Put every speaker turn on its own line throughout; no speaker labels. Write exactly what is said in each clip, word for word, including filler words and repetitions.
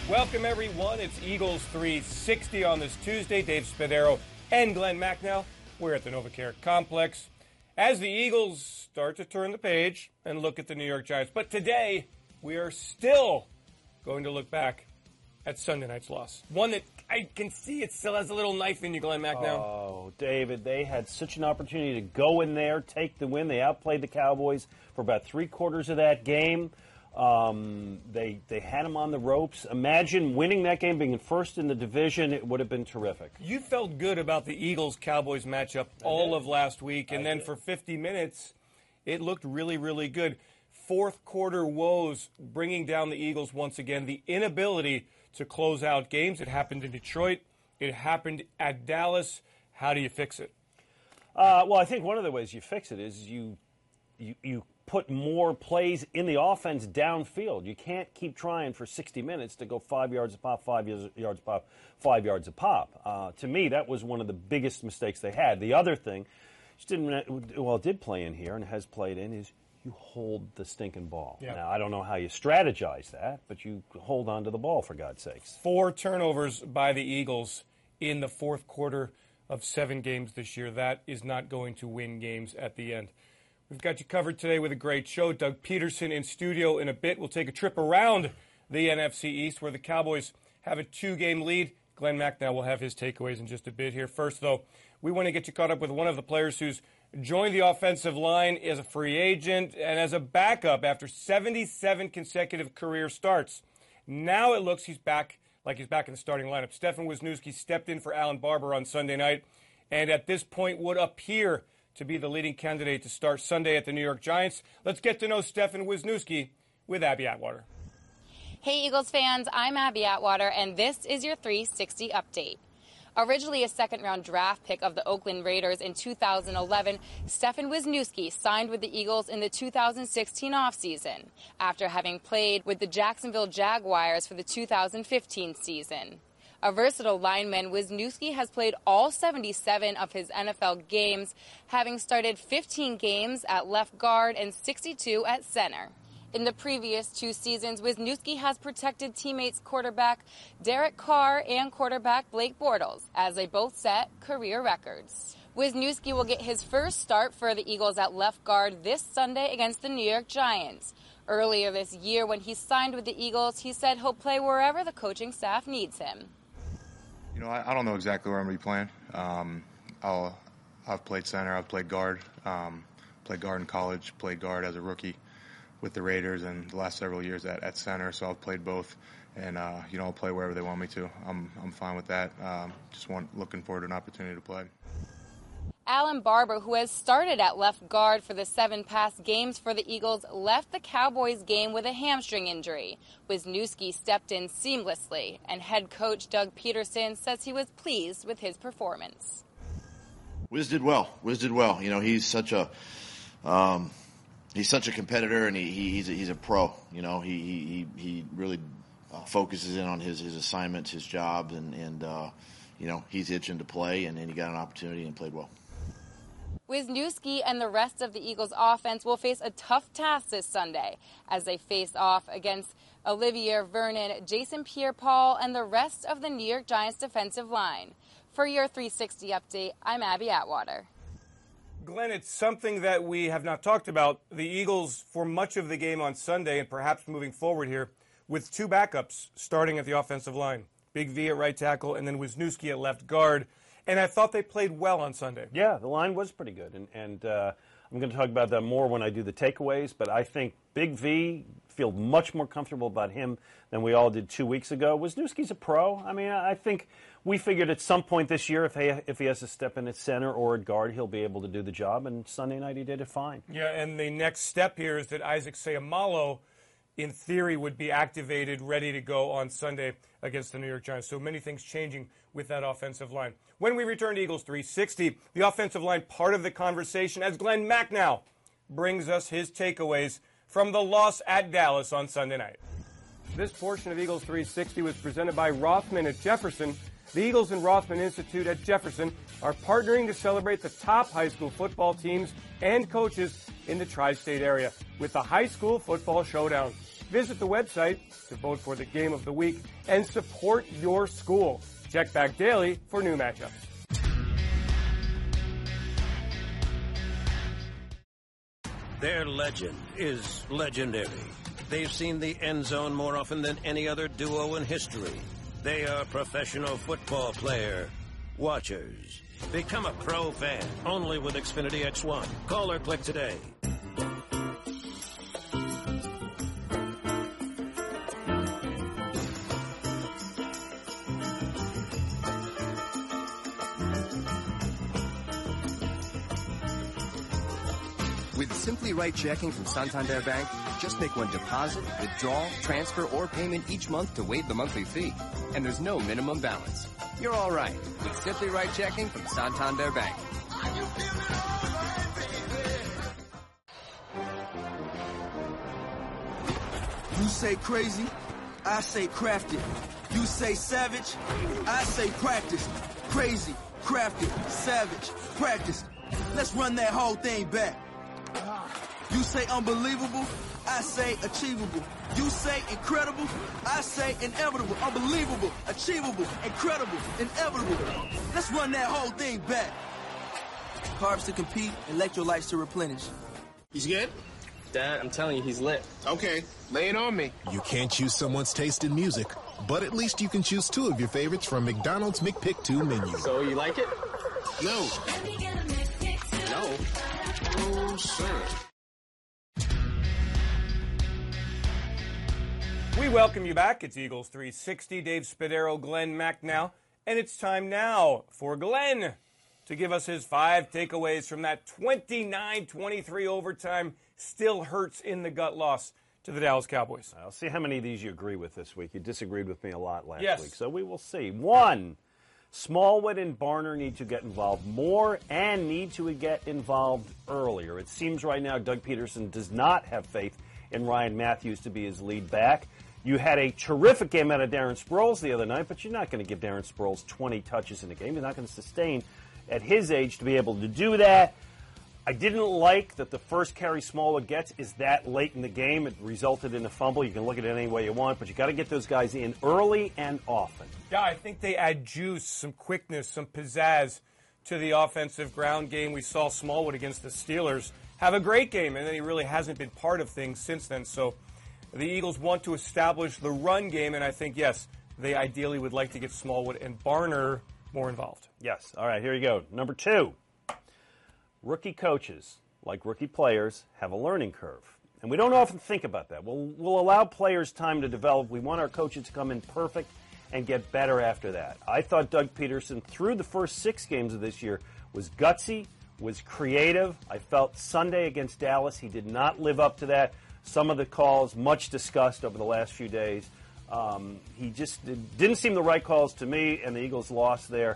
Welcome, everyone. It's Eagles three sixty on this Tuesday. Dave Spadaro and Glenn Macnow. We're at the NovaCare Complex as the Eagles start to turn the page and look at the New York Giants. But today, we are still going to look back at Sunday night's loss. One that I can see it still has a little knife in you, Glenn Macnow.
Oh, David, they had such an opportunity to go in there, take the win. They outplayed the Cowboys for about three quarters of that game. Um, they they had them on the ropes. Imagine winning that game, being first in the division. It would have been terrific.
You felt good about the Eagles-Cowboys matchup all of last week, and
I
then
did.
for fifty minutes, it looked really, really good. Fourth quarter woes bringing down the Eagles once again. The inability to close out games. It happened in Detroit. It happened at Dallas. How do you fix it?
Uh, well, I think one of the ways you fix it is you you you put more plays in the offense downfield. You can't keep trying for sixty minutes to go five yards a pop, five yards, yards a pop, five yards a pop. Uh, to me, that was one of the biggest mistakes they had. The other thing, which didn't well, did play in here and has played in, is you hold the stinking ball.
Yeah.
Now, I don't know how you strategize that, but you hold on to the ball, for God's sakes.
Four turnovers by the Eagles in the fourth quarter of seven games this year. That is not going to win games at the end. We've got you covered today with a great show. Doug Peterson in studio in a bit. We'll take a trip around the N F C East where the Cowboys have a two-game lead. Glenn Macnow will have his takeaways in just a bit here. First, though, we want to get you caught up with one of the players who's joined the offensive line as a free agent and as a backup after seventy-seven consecutive career starts. Now it looks he's back, like he's back in the starting lineup. Stefan Wisniewski stepped in for Alan Barber on Sunday night, and at this point would appear to be the leading candidate to start Sunday at the New York Giants. Let's get to know Stefan Wisniewski with Abby Atwater.
Hey, Eagles fans, I'm Abby Atwater, and this is your three sixty update. Originally a second-round draft pick of the Oakland Raiders in two thousand eleven, Stefan Wisniewski signed with the Eagles in the two thousand sixteen offseason after having played with the Jacksonville Jaguars for the two thousand fifteen season. A versatile lineman, Wisniewski has played all seventy-seven of his N F L games, having started fifteen games at left guard and sixty-two at center. In the previous two seasons, Wisniewski has protected teammates quarterback Derek Carr and quarterback Blake Bortles, as they both set career records. Wisniewski will get his first start for the Eagles at left guard this Sunday against the New York Giants. Earlier this year, when he signed with the Eagles, he said he'll play wherever the coaching staff needs him.
You know, I, I don't know exactly where I'm going to be playing. Um, I'll, I've played center, I've played guard, um, played guard in college, played guard as a rookie with the Raiders, and the last several years at, at center, so I've played both. And, uh, you know, I'll play wherever they want me to. I'm I'm fine with that. Um, just want looking forward to an opportunity to play.
Alan Barber, who has started at left guard for the seven past games for the Eagles, left the Cowboys game with a hamstring injury. Wisniewski stepped in seamlessly, and head coach Doug Peterson says he was pleased with his performance.
Wiz did well. Wiz did well. You know, he's such a um, he's such a competitor, and he, he he's a, he's a pro. You know, he he he really uh, focuses in on his his assignments, his job, and and uh, you know, he's itching to play, and, and he got an opportunity and played well.
Wisniewski and the rest of the Eagles offense will face a tough task this Sunday as they face off against Olivier Vernon, Jason Pierre-Paul, and the rest of the New York Giants defensive line. For your three sixty update, I'm Abby Atwater.
Glenn, it's something that we have not talked about. The Eagles, for much of the game on Sunday and perhaps moving forward here, with two backups starting at the offensive line. Big V at right tackle and then Wisniewski at left guard. And I thought they played well on Sunday.
Yeah, the line was pretty good, and, and uh, I'm going to talk about that more when I do the takeaways, but I think Big V, feel much more comfortable about him than we all did two weeks ago. Wisniewski's a pro. I mean, I think we figured at some point this year if he, if he has to step in at center or at guard, he'll be able to do the job, and Sunday night he did it fine.
Yeah, and the next step here is that Isaac Seumalo, in theory, would be activated, ready to go on Sunday against the New York Giants. So many things changing with that offensive line. When we return to Eagles three sixty, the offensive line part of the conversation as Glenn Macnow brings us his takeaways from the loss at Dallas on Sunday night. This portion of Eagles three sixty was presented by Rothman at Jefferson. The Eagles and Rothman Institute at Jefferson are partnering to celebrate the top high school football teams and coaches in the tri-state area with the High School Football Showdown. Visit the website to vote for the game of the week and support your school. Check back daily for new matchups.
Their legend is legendary. They've seen the end zone more often than any other duo in history. They are professional football player watchers. Become a pro fan only with Xfinity X one. Call or click today.
With Simply Right checking from Santander Bank, just make one deposit, withdrawal, transfer, or payment each month to waive the monthly fee. And there's no minimum balance. You're all right with Simply Right checking from Santander Bank.
You say crazy, I say crafted. You say savage, I say practiced. Crazy, crafted, savage, practiced. Let's run that whole thing back. You say unbelievable, I say achievable. You say incredible, I say inevitable. Unbelievable, achievable, incredible, inevitable. Let's run that whole thing back. Carbs to compete, electrolytes to replenish.
He's good?
Dad, I'm telling you, he's lit.
Okay, lay it on me.
You can't choose someone's taste in music, but at least you can choose two of your favorites from McDonald's McPick two menu.
So you like it?
No.
No.
Oh, sir.
We welcome you back. It's Eagles three sixty. Dave Spadaro, Glenn Macnow. And it's time now for Glenn to give us his five takeaways from that twenty-nine twenty-three overtime still hurts in the gut loss to the Dallas Cowboys.
I'll see how many of these you agree with this week. You disagreed with me a lot last
yes.
week, so we will see. One, Smallwood and Barner need to get involved more and need to get involved earlier. It seems right now Doug Peterson does not have faith in Ryan Matthews to be his lead back. You had a terrific game out of Darren Sproles the other night, but you're not going to give Darren Sproles twenty touches in a game. You're not going to sustain at his age to be able to do that. I didn't like that the first carry Smallwood gets is that late in the game. It resulted in a fumble. You can look at it any way you want, but you got to get those guys in early and often.
Yeah, I think they add juice, some quickness, some pizzazz to the offensive ground game. We saw Smallwood against the Steelers have a great game, and then he really hasn't been part of things since then. So the Eagles want to establish the run game, and I think, yes, they ideally would like to get Smallwood and Barner more involved.
Yes. All right, here you go. Number two, rookie coaches, like rookie players, have a learning curve. And we don't often think about that. We'll, we'll allow players time to develop. We want our coaches to come in perfect and get better after that. I thought Doug Peterson, through the first six games of this year, was gutsy, was creative. I felt Sunday against Dallas, he did not live up to that. Some of the calls, much discussed over the last few days. Um, he just did, didn't seem the right calls to me, and the Eagles lost there.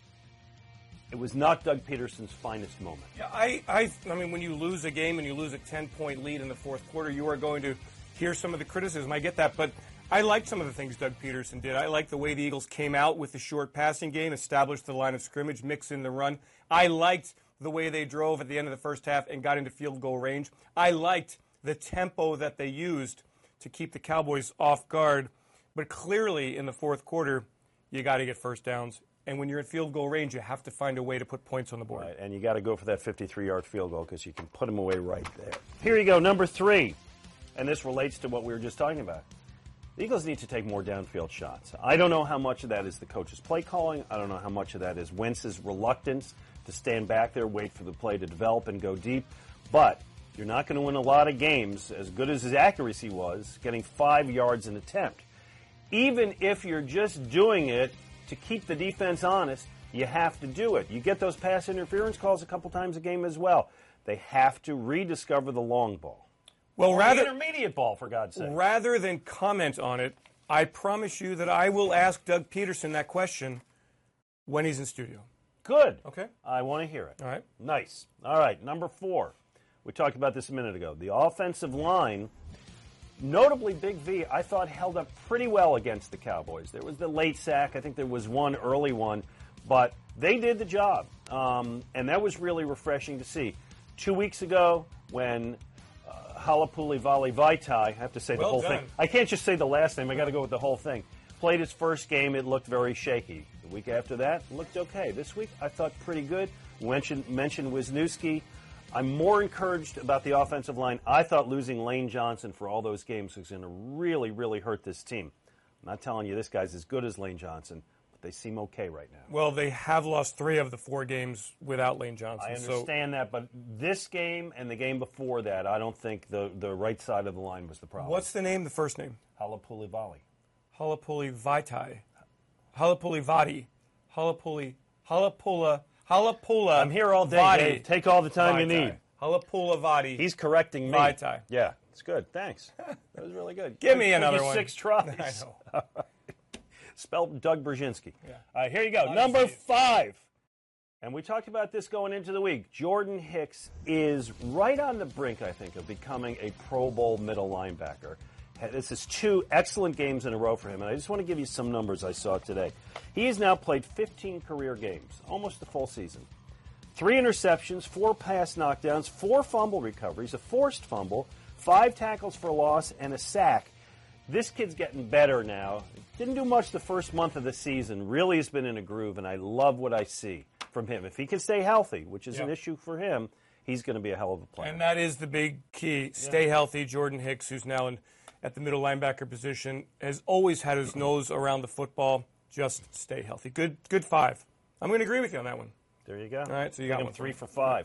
It was not Doug Peterson's finest moment.
Yeah, I, I, I mean, when you lose a game and you lose a ten-point lead in the fourth quarter, you are going to hear some of the criticism. I get that, but I liked some of the things Doug Peterson did. I liked the way the Eagles came out with the short passing game, established the line of scrimmage, mixed in the run. I liked the way they drove at the end of the first half and got into field goal range. I liked the tempo that they used to keep the Cowboys off guard. But clearly, in the fourth quarter, you got to get first downs. And when you're in field goal range, you have to find a way to put points on the board.
Right, and you got to go for that fifty-three-yard field goal because you can put them away right there. Here you go, number three. And this relates to what we were just talking about. The Eagles need to take more downfield shots. I don't know how much of that is the coach's play calling. I don't know how much of that is Wentz's reluctance to stand back there, wait for the play to develop and go deep. But you're not going to win a lot of games, as good as his accuracy was, getting five yards an attempt. Even if you're just doing it to keep the defense honest, you have to do it. You get those pass interference calls a couple times a game as well. They have to rediscover the long ball.
Well,
or
rather
the intermediate ball, for God's sake.
Rather than comment on it, I promise you that I will ask Doug Peterson that question when he's in studio.
Good.
Okay.
I want to hear it.
All right.
Nice. All right, number four. We talked about this a minute ago. The offensive line, notably Big V, I thought held up pretty well against the Cowboys. There was the late sack. I think there was one early one. But they did the job, um, and that was really refreshing to see. Two weeks ago, when uh, Halapoulivaati Vaitai. I have to say the
Well
whole
done.
thing. I can't just say the last name. I got to go with the whole thing. Played his first game. It looked very shaky. The week after that, it looked okay. This week, I thought pretty good. Mentioned, mentioned Wisniewski. I'm more encouraged about the offensive line. I thought losing Lane Johnson for all those games was going to really, really hurt this team. I'm not telling you this guy's as good as Lane Johnson, but they seem okay right now.
Well, they have lost three of the four games without Lane Johnson.
I understand
so
that, but this game and the game before that, I don't think the, the right side of the line was the problem.
What's the name, the first name?
Halapoulivaati.
Halapoulivaati. Halapoulivaati. Halapuli. Halapula. Halapula.
I'm here all day,
Vati.
Dave. Take all the time you
Vaitai.
need.
Halapoulivaati.
He's correcting me.
Vaitai.
Yeah, it's good. Thanks. That was really good.
Give me
Took
another
you
one.
Six tries.
I know.
All right. Spelled Doug Brzezinski.
Yeah.
All right, here you go.
Nice.
Number five. And we talked about this going into the week. Jordan Hicks is right on the brink, I think, of becoming a Pro Bowl middle linebacker. This is two excellent games in a row for him, and I just want to give you some numbers I saw today. He has now played fifteen career games, almost a full season. Three interceptions, four pass knockdowns, four fumble recoveries, a forced fumble, five tackles for loss, and a sack. This kid's getting better now. Didn't do much the first month of the season. Really has been in a groove, and I love what I see from him. If he can stay healthy, which is
Yeah.
an issue for him, he's going to be a hell of a player.
And that is the big key. Stay healthy. Jordan Hicks, who's now in, at the middle linebacker position, has always had his nose around the football. Just stay healthy. Good good five. I'm going to agree with you on that one.
There you go.
All right, so you
Make
got
him
one.
three for five.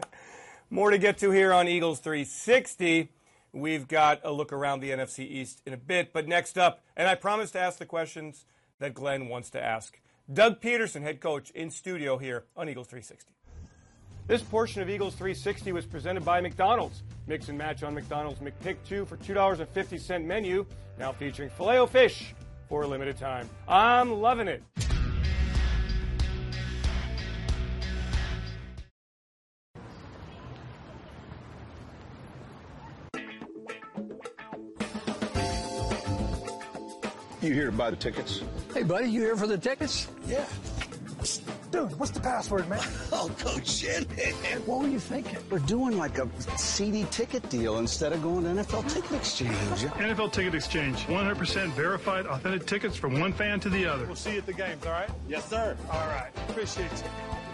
More to get to here on Eagles three sixty. We've got a look around the N F C East in a bit. But next up, and I promised to ask the questions that Glenn wants to ask. Doug Peterson, head coach, in studio here on Eagles three sixty. This portion of Eagles three sixty was presented by McDonald's. Mix and match on McDonald's McPick two for two dollars and fifty cents menu, now featuring Filet-O-Fish for a limited time. I'm loving it.
You here to buy the tickets?
Hey, buddy, you here for the tickets?
Yeah.
Dude, what's the password, man?
Oh, Coach shit.
What were you thinking? We're doing like a C D ticket deal instead of going to N F L Ticket Exchange.
N F L Ticket Exchange. one hundred percent verified, authentic tickets from one fan to the other.
We'll see you at the games, all right?
Yes, sir.
All right. Appreciate you.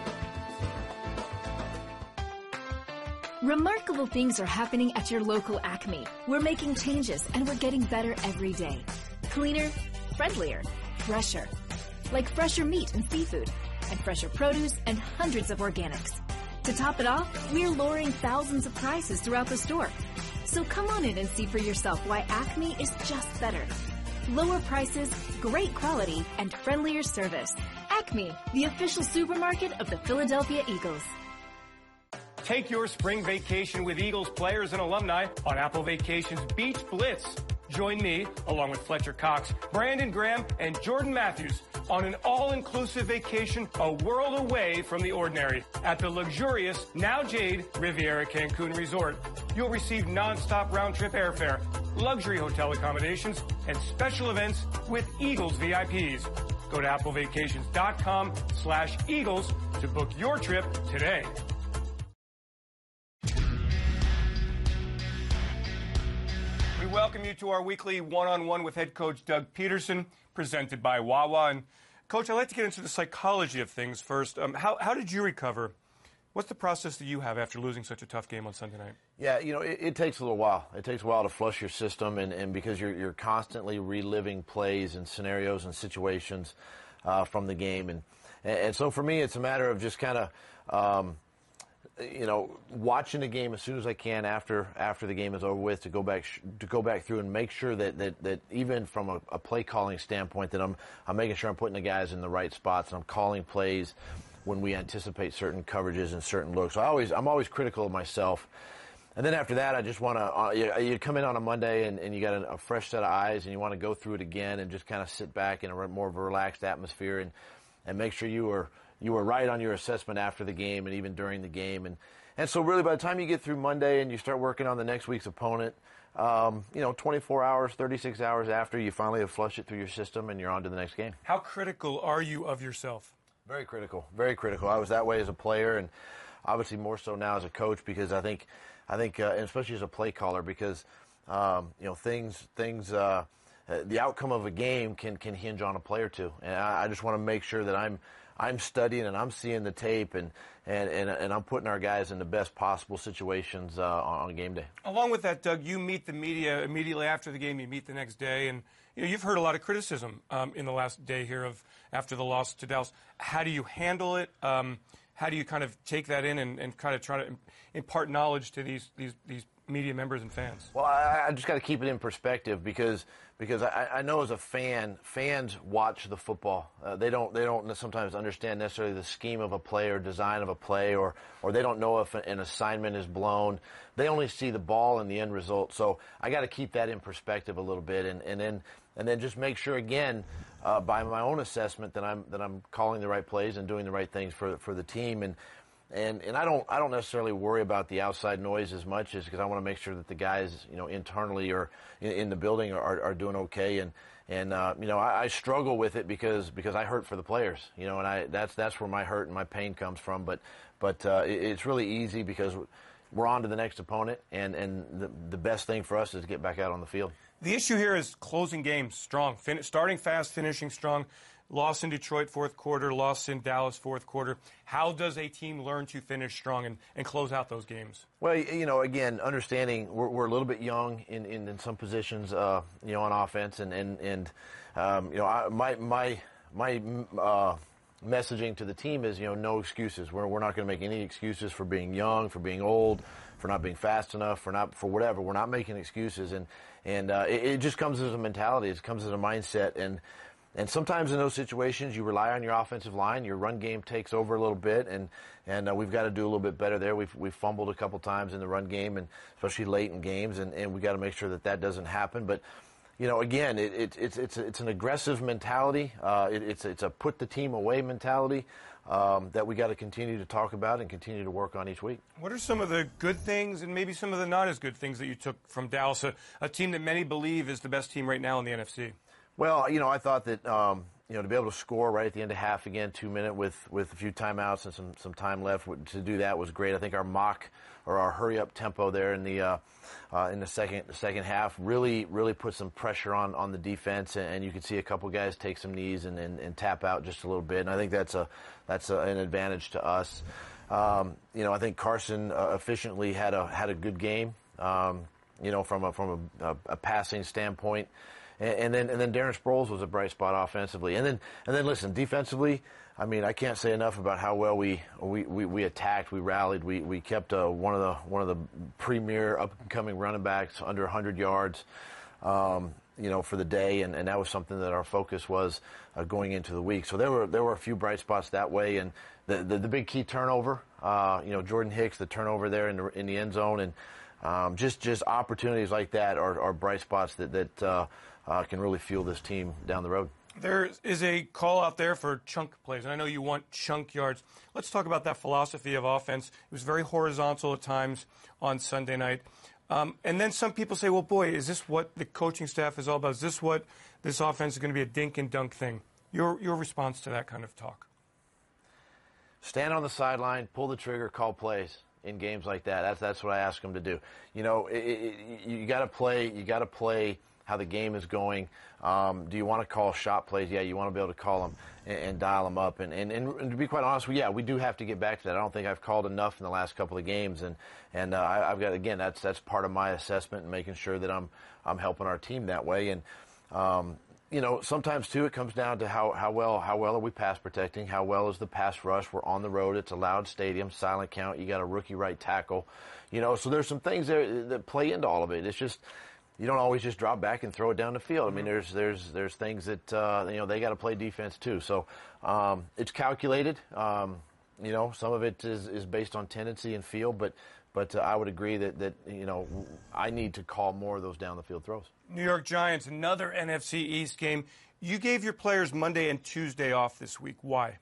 Remarkable things are happening at your local Acme. We're making changes and we're getting better every day. Cleaner, friendlier, fresher. Like fresher meat and seafood, and fresher produce and hundreds of organics. To top it off, we're lowering thousands of prices throughout the store. So come on in and see for yourself why Acme is just better. Lower prices, great quality, and friendlier service. Acme, the official supermarket of the Philadelphia Eagles.
Take your spring vacation with Eagles players and alumni on Apple Vacations Beach Blitz. Join me, along with Fletcher Cox, Brandon Graham, and Jordan Matthews, on an all-inclusive vacation a world away from the ordinary at the luxurious Now Jade Riviera Cancun Resort. You'll receive non-stop round-trip airfare, luxury hotel accommodations, and special events with Eagles V I Ps. Go to applevacations.com slash Eagles to book your trip today. We welcome you to our weekly one-on-one with head coach Doug Peterson, presented by Wawa. And Coach, I'd like to get into the psychology of things first. Um, how, how did you recover? What's the process that you have after losing such a tough game on Sunday night?
Yeah, you know, it, it takes a little while. It takes a while to flush your system, and, and because you're you're constantly reliving plays and scenarios and situations uh, from the game, and and so for me, it's a matter of just kind of. Um, you know, watching the game as soon as I can after after the game is over with to go back sh- to go back through and make sure that that, that even from a, a play calling standpoint that I'm I'm making sure I'm putting the guys in the right spots and I'm calling plays when we anticipate certain coverages and certain looks. So I always I'm always critical of myself. And then after that, I just want to uh, you, you come in on a Monday and, and you got a, a fresh set of eyes and you want to go through it again and just kind of sit back in a re- more of a relaxed atmosphere and and make sure you are. You were right on your assessment after the game and even during the game. And, and so really by the time you get through Monday and you start working on the next week's opponent, um, you know, twenty-four hours, thirty-six hours after, you finally have flushed it through your system and you're on to the next game.
How critical are you of yourself?
Very critical, very critical. I was that way as a player. And
obviously more so now as a coach, because I think, I think, uh, and especially as a play caller, because um, you know things, things, uh, uh, the outcome of a game can can hinge on a play or two, and I, I just want to make sure that I'm I'm studying and I'm seeing the tape and and and, and I'm putting our guys in the best possible situations uh, on, on game day.
Along with that, Doug, you meet the media immediately after the game. You meet the next day, and you know, you've heard a lot of criticism um, in the last day here of after the loss to Dallas. How do you handle it? Um, how do you kind of take that in and, and kind of try to impart knowledge to these these these media members and fans?
Well, I, I just got to keep it in perspective because because I, I know as a fan, fans watch the football. Uh, they don't they don't sometimes understand necessarily the scheme of a play or design of a play, or or they don't know if an assignment is blown. They only see the ball and the end result. So I got to keep that in perspective a little bit, and, and then and then just make sure again, uh, by my own assessment, that I'm that I'm calling the right plays and doing the right things for for the team. And And and I don't I don't necessarily worry about the outside noise as much as because I want to make sure that the guys, you know, internally or in, in the building are, are doing okay. And and uh, you know I, I struggle with it because because I hurt for the players, you know, and I that's that's where my hurt and my pain comes from. But but uh, it, it's really easy because we're on to the next opponent, and and the the best thing for us is to get back out on the field.
The issue here is closing games strong, fin- starting fast, finishing strong. Loss in Detroit fourth quarter, loss in Dallas fourth quarter. How does a team learn to finish strong and, and close out those games?
Well, you know, again, understanding we're, we're a little bit young in, in, in some positions, uh, you know, on offense, and and, and um, you know, I, my my my uh, messaging to the team is, you know, no excuses. We're we're not going to make any excuses for being young, for being old, for not being fast enough, for not for whatever. We're not making excuses, and and uh, it, it just comes as a mentality. It comes as a mindset, and. And sometimes in those situations, you rely on your offensive line. Your run game takes over a little bit, and and uh, we've got to do a little bit better there. We've we've fumbled a couple times in the run game, and especially late in games, and, and we got to make sure that that doesn't happen. But you know, again, it, it, it's it's it's an aggressive mentality. Uh, it, it's it's a put the team away mentality um, that we got to continue to talk about and continue to work on each week.
What are some of the good things and maybe some of the not as good things that you took from Dallas, a, a team that many believe is the best team right now in the N F C?
Well, you know, I thought that, um, you know, to be able to score right at the end of half again, two minute with, with a few timeouts and some, some time left, to do that was great. I think our mock or our hurry up tempo there in the, uh, uh, in the second, the second half really, really put some pressure on, on the defense. And, and you could see a couple guys take some knees and, and, and tap out just a little bit. And I think that's a, that's a, an advantage to us. Um, you know, I think Carson uh, efficiently had a, had a good game, um, you know, from a, from a, a, a passing standpoint. And then, and then Darren Sproles was a bright spot offensively. And then, and then listen, defensively, I mean, I can't say enough about how well we, we, we, we attacked, we rallied, we, we kept uh, one of the, one of the premier up and coming running backs under one hundred yards, um, you know, for the day. And, and that was something that our focus was uh, going into the week. So there were, there were a few bright spots that way. And the, the, the big key turnover, uh, you know, Jordan Hicks, the turnover there in the, in the end zone, and um, just, just opportunities like that are, are bright spots that, that, uh, Uh, can really fuel this team down the road.
There is a call out there for chunk plays, and I know you want chunk yards. Let's talk about that philosophy of offense. It was very horizontal at times on Sunday night. Um, and then some people say, well, boy, is this what the coaching staff is all about? Is this what this offense is going to be, a dink and dunk thing? Your, your response to that kind of talk?
Stand on the sideline, pull the trigger, call plays in games like that. That's, that's what I ask them to do. You know, it, it, you got to play, you got to play how the game is going. Um, do you want to call shot plays? Yeah, you want to be able to call them and, and dial them up. And, and, and to be quite honest, yeah, we do have to get back to that. I don't think I've called enough in the last couple of games. And, and uh, I, I've got, again, that's that's part of my assessment and making sure that I'm I'm helping our team that way. And, um, you know, sometimes, too, it comes down to how, how well how well are we pass protecting? How well is the pass rush? We're on the road. It's a loud stadium, silent count. You got a rookie right tackle. You know, so there's some things there that play into all of it. It's just, you don't always just drop back and throw it down the field. I mean, there's there's there's things that uh, you know they got to play defense too. So um, it's calculated. Um, you know, some of it is, is based on tendency and feel, but but uh, I would agree that that you know I need to call more of those down the field throws.
New York Giants, another N F C East game. You gave your players Monday and Tuesday off this week. Why?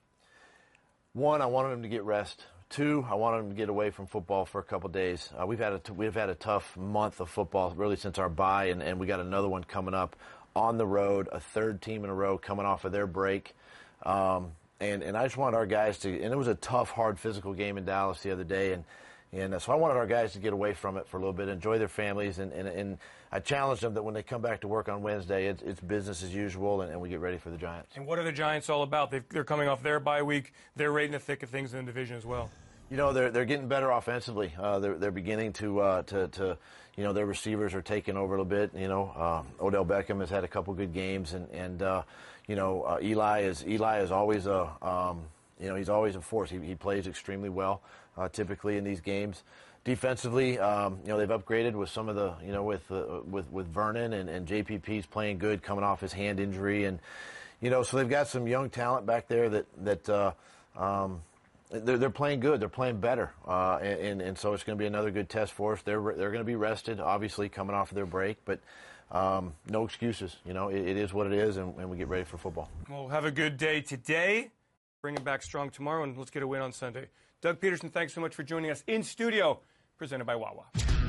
One, I wanted them to get rest. Two, I wanted them to get away from football for a couple of days. Uh, we've had a t- we've had a tough month of football really since our bye, and, and we got another one coming up on the road, a third team in a row coming off of their break. Um, and, and I just wanted our guys to, and it was a tough, hard physical game in Dallas the other day, and And uh, so I wanted our guys to get away from it for a little bit, enjoy their families, and, and, and I challenged them that when they come back to work on Wednesday, it's, it's business as usual, and, and we get ready for the Giants.
And what are the Giants all about? They've, they're coming off their bye week. They're right in the thick of things in the division as well.
You know, they're they're getting better offensively. Uh, they're they're beginning to uh, to to you know, their receivers are taking over a little bit. You know, uh, Odell Beckham has had a couple good games, and and uh, you know uh, Eli is Eli is always a um, you know he's always a force. He he plays extremely well, uh, typically in these games. Defensively, um, you know, they've upgraded with some of the, you know, with uh, with with Vernon, and, and J P P's playing good, coming off his hand injury, and you know, so they've got some young talent back there that that uh, um, they're they're playing good, they're playing better, uh, and and so it's going to be another good test for us. They're they're going to be rested, obviously, coming off of their break, but um, no excuses. You know, it, it is what it is, and, and we get ready for football.
Well, have a good day today. Bring it back strong tomorrow, and let's get a win on Sunday. Doug Peterson, thanks so much for joining us in studio. Presented by Wawa.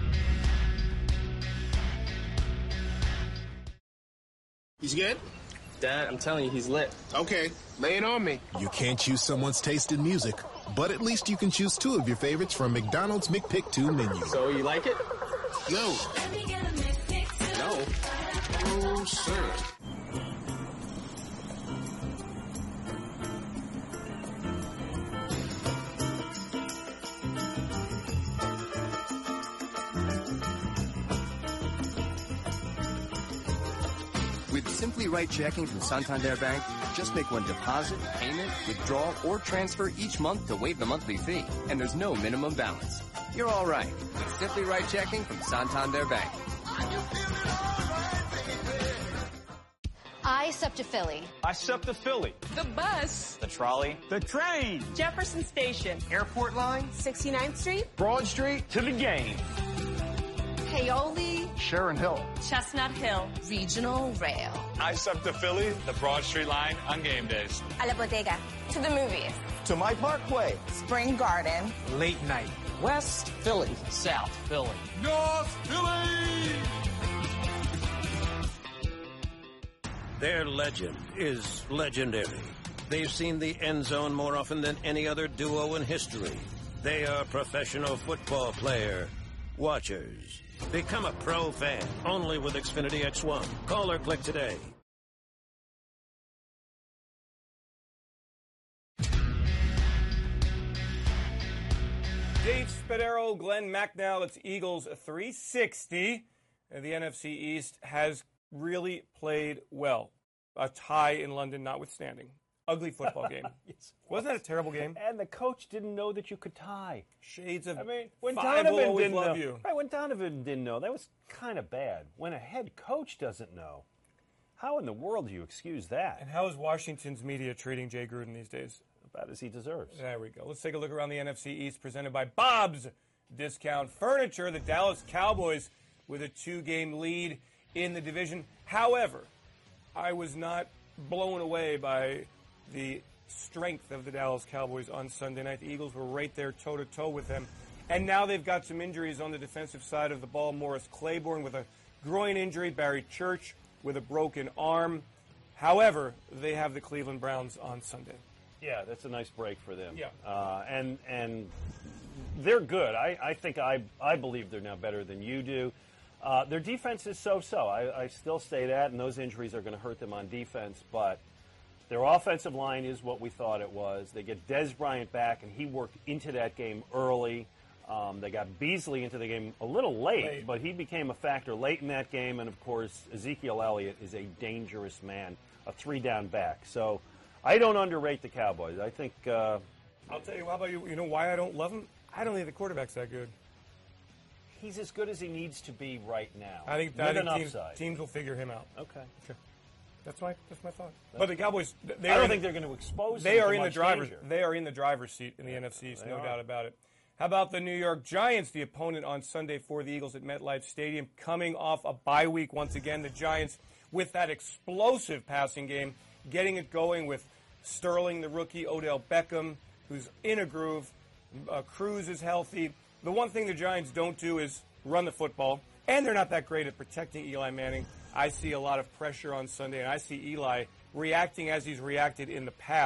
He's good?
Dad, I'm telling you, he's lit.
Okay, lay it on me.
You can't choose someone's taste in music, but at least you can choose two of your favorites from McDonald's McPick two menu.
So, you like it?
No.
No.
Oh, sir.
With Simply Right checking from Santander Bank, just make one deposit, payment, withdrawal, or transfer each month to waive the monthly fee. And there's no minimum balance. You're all right with Simply Right checking from Santander Bank.
I SUP to Philly.
I SUP to Philly.
The bus.
The trolley.
The train.
Jefferson Station.
Airport line.
sixty-ninth Street.
Broad Street. To the game.
Paoli.
Sharon Hill.
Chestnut Hill. Regional Rail.
I SUP to Philly. The Broad Street line on game days.
A la bodega.
To the movies.
To my Parkway.
Spring Garden.
Late night.
West Philly. South Philly.
North Philly!
Their legend is legendary. They've seen the end zone more often than any other duo in history. They are professional football player watchers. Become a pro fan only with Xfinity X one. Call or click today.
Dave Spadaro, Glenn Macnow, it's Eagles three sixty. The N F C East has really played well. A tie in London notwithstanding. Ugly football game. Yes, wasn't that a terrible game?
And the coach didn't know that you could tie.
Shades of
I mean, when
five will
Donovan
always
didn't
love
know,
you.
Right, when Donovan didn't know, that was kind of bad. When a head coach doesn't know, how in the world do you excuse that?
And how is Washington's media treating Jay Gruden these days?
About as he deserves.
There we go. Let's take a look around the N F C East, presented by Bob's Discount Furniture. The Dallas Cowboys with a two-game lead in the division. However, I was not blown away by the strength of the Dallas Cowboys on Sunday night. The Eagles were right there toe-to-toe with them. And now they've got some injuries on the defensive side of the ball. Morris Claiborne with a groin injury. Barry Church with a broken arm. However, they have the Cleveland Browns on Sunday.
Yeah, that's a nice break for them.
Yeah.
Uh, and and they're good. I, I think I, I believe they're now better than you do. Uh, their defense is so-so. I, I still say that, and those injuries are going to hurt them on defense. But their offensive line is what we thought it was. They get Dez Bryant back, and he worked into that game early. Um, they got Beasley into the game a little late, late, but he became a factor late in that game. And, of course, Ezekiel Elliott is a dangerous man, a three-down back. So I don't underrate the Cowboys. I think uh, –
I'll tell you, how about you? You know why I don't love him? I don't think the quarterback's that good.
He's as good as he needs to be right now.
I think, I think teams, teams will figure him out.
Okay.
okay. That's my that's my thought. That's but the Cowboys, they
I
are
don't
in,
think they're going to expose.
They
them
are
to
in the
much
driver's.
danger.
They are in the driver's seat in the yeah, N F C East, no
are.
doubt about it. How about the New York Giants, the opponent on Sunday for the Eagles at MetLife Stadium, coming off a bye week once again? The Giants with that explosive passing game, getting it going with Sterling, the rookie, Odell Beckham, who's in a groove. Uh, Cruz is healthy. The one thing the Giants don't do is run the football, and they're not that great at protecting Eli Manning. I see a lot of pressure on Sunday, and I see Eli reacting as he's reacted in the past.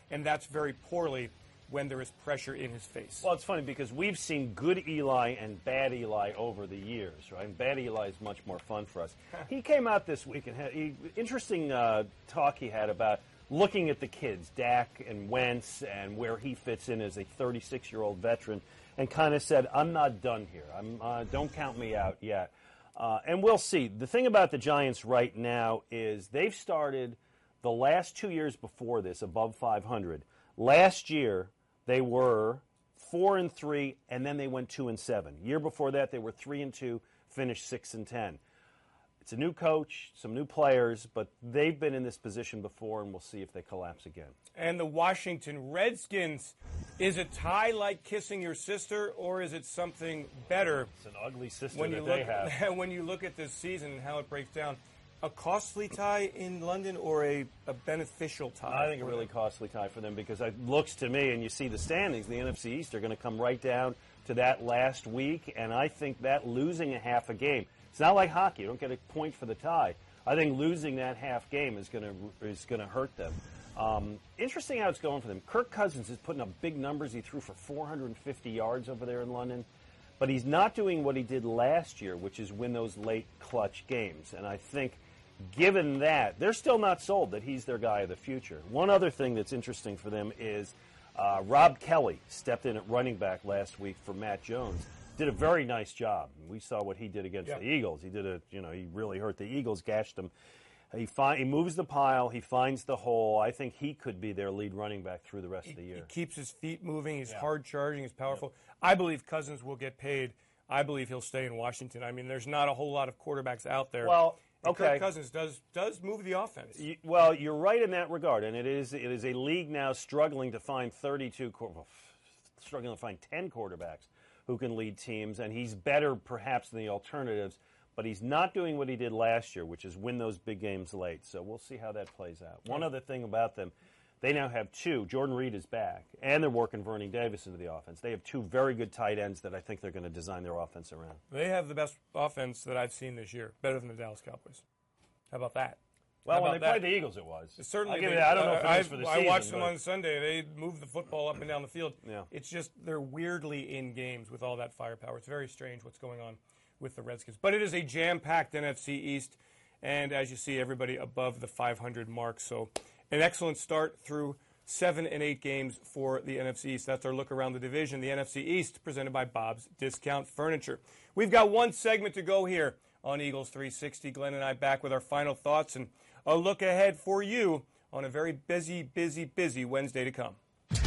and that's very poorly when there is pressure in his face.
Well, it's funny because we've seen good Eli and bad Eli over the years, right? And bad Eli is much more fun for us. He came out this week and had he, interesting uh, talk he had about looking at the kids, Dak and Wentz, and where he fits in as a thirty-six-year-old veteran, and kind of said, I'm not done here. I'm, uh, don't count me out yet. Uh, and we'll see. The thing about the Giants right now is they've started the last two years before this above five hundred. Last year, they were four and three, and then they went two and seven. Year before that, they were three and two, finished six and ten. It's a new coach, some new players, but they've been in this position before, and we'll see if they collapse again.
And the Washington Redskins, is a tie like kissing your sister, or is it something better?
It's an ugly sister
when
that
you
they
look,
have.
When you look at this season and how it breaks down, a costly tie in London or a, a beneficial tie?
I think a really costly tie for them because it looks to me, and you see the standings, the N F C East are going to come right down to that last week, and I think that losing a half a game, it's not like hockey. You don't get a point for the tie. I think losing that half game is going to is going to hurt them. Um, interesting how it's going for them. Kirk Cousins is putting up big numbers. He threw for four hundred fifty yards over there in London. But he's not doing what he did last year, which is win those late clutch games. And I think given that, they're still not sold that he's their guy of the future. One other thing that's interesting for them is uh, Rob Kelly stepped in at running back last week for Matt Jones. Did a very nice job. We saw what he did against
yeah.
the Eagles. He did a, you know, he really hurt the Eagles, gashed them. He find, he moves the pile. He finds the hole. I think he could be their lead running back through the rest
he,
of the year.
He keeps his feet moving. He's
yeah.
hard charging. He's powerful. Yeah. I believe Cousins will get paid. I believe he'll stay in Washington. I mean, there's not a whole lot of quarterbacks out there.
Well,
and
okay.
Kirk Cousins does does move the offense.
You, well, you're right in that regard, and it is it is a league now struggling to find thirty-two, struggling to find ten quarterbacks who can lead teams, and he's better perhaps than the alternatives. But he's not doing what he did last year, which is win those big games late. So we'll see how that plays out. One other thing about them, they now have two. Jordan Reed is back, and they're working Vernon Davis into the offense. They have two very good tight ends that I think they're going to design their offense around.
They have the best offense that I've seen this year, better than the Dallas Cowboys. How about that?
Well, when they
that?
played the Eagles, it was.
Certainly,
I'll give
they,
you that. I don't know if it
I,
is for the
I
season.
watched them
but.
on Sunday. They moved the football up and down the field.
Yeah.
It's just they're weirdly in games with all that firepower. It's very strange what's going on with the Redskins. But it is a jam-packed N F C East, and as you see, everybody above the five hundred mark. So an excellent start through seven and eight games for the N F C East. That's our look around the division. The N F C East presented by Bob's Discount Furniture. We've got one segment to go here on Eagles three sixty. Glenn and I back with our final thoughts and a look ahead for you on a very busy, busy, busy Wednesday to come.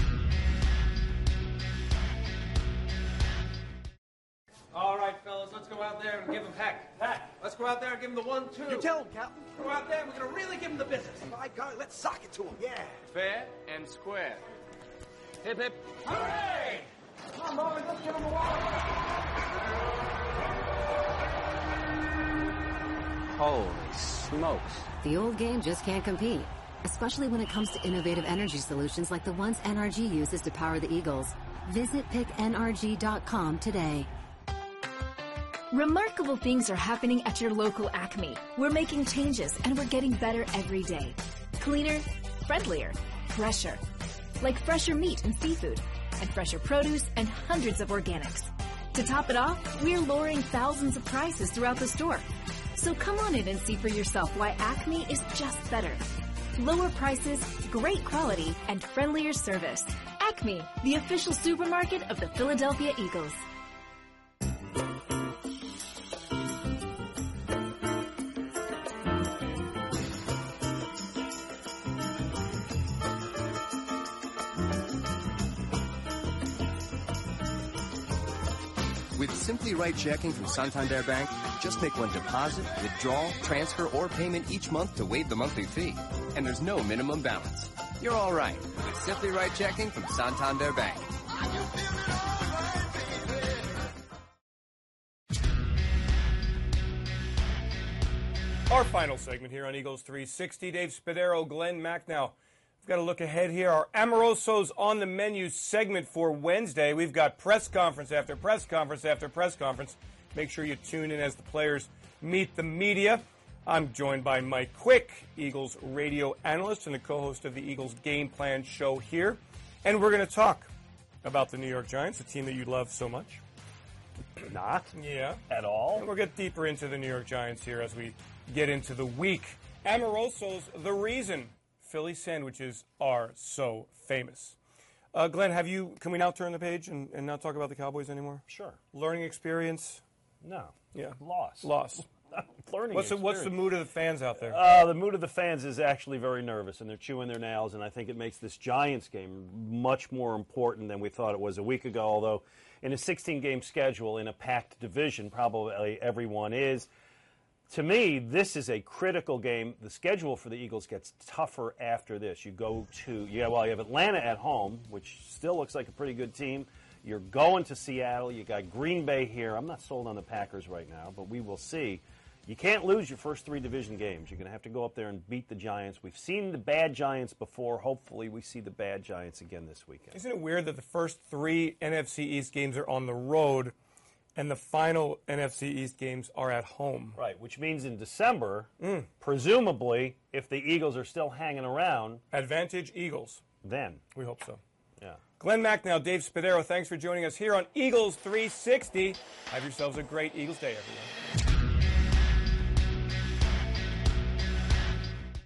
All right, fellas, let's go out there and give him heck. Heck. Let's go out there and give him the one, two.
You tell him, Captain.
Go out there and we're going to really give him the business.
By golly, let's sock it to him. Yeah.
Fair and square. Hip, hip.
Hooray! Come on, boys, let's give him a wall.
Holy smokes.
The old game just can't compete, especially when it comes to innovative energy solutions like the ones N R G uses to power the Eagles. Visit pick N R G dot com today.
Remarkable things are happening at your local Acme. We're making changes and we're getting better every day. Cleaner, friendlier, fresher. Like fresher meat and seafood, and fresher produce and hundreds of organics. To top it off, we're lowering thousands of prices throughout the store. So come on in and see for yourself why Acme is just better. Lower prices, great quality, and friendlier service. Acme, the official supermarket of the Philadelphia Eagles.
With Simply Right checking from Santander Bank, just make one deposit, withdrawal, transfer, or payment each month to waive the monthly fee. And there's no minimum balance. You're all right with Simply Right checking from Santander Bank.
Our final segment here on Eagles three sixty. Dave Spadaro, Glenn Macnow. We've got to look ahead here. Our Amorosos on the menu segment for Wednesday. We've got press conference after press conference after press conference. Make sure you tune in as the players meet the media. I'm joined by Mike Quick, Eagles radio analyst and the co-host of the Eagles Game Plan show here. And we're going to talk about the New York Giants, a team that you love so much.
Not.
Yeah.
At all.
And we'll get deeper into the New York Giants here as we get into the week. Amoroso's the reason Philly sandwiches are so famous. Uh, Glenn, have you? Can we now turn the page and, and not talk about the Cowboys anymore?
Sure.
Learning experience?
No.
Yeah.
Loss.
Loss.
Learning
what's the,
experience.
what's the mood of the fans out there?
Uh, the mood of the fans is actually very nervous, and they're chewing their nails, and I think it makes this Giants game much more important than we thought it was a week ago, although in a sixteen-game schedule in a packed division, probably everyone is. To me, this is a critical game. The schedule for the Eagles gets tougher after this. You go to, yeah, well, you have Atlanta at home, which still looks like a pretty good team. You're going to Seattle. You got Green Bay here. I'm not sold on the Packers right now, but we will see. You can't lose your first three division games. You're going to have to go up there and beat the Giants. We've seen the bad Giants before. Hopefully we see the bad Giants again this weekend.
Isn't it weird that the first three N F C East games are on the road and the final N F C East games are at home?
Right, which means in December,
mm.
presumably, if the Eagles are still hanging around.
Advantage Eagles.
Then.
We hope so.
Yeah.
Glenn Macnow, Dave Spadaro, thanks for joining us here on Eagles three sixty. Have yourselves a great Eagles day, everyone.